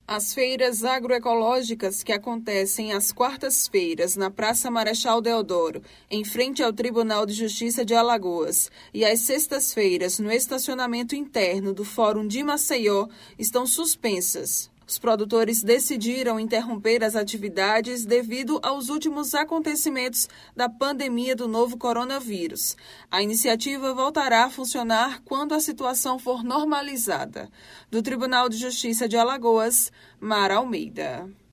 As feiras agroecológicas que acontecem às quartas-feiras na Praça Marechal Deodoro, em frente ao Tribunal de Justiça de Alagoas, e às sextas-feiras no estacionamento interno do Fórum de Maceió, estão suspensas. Os produtores decidiram interromper as atividades devido aos últimos acontecimentos da pandemia do novo coronavírus. A iniciativa voltará a funcionar quando a situação for normalizada. Do Tribunal de Justiça de Alagoas, Mara Almeida.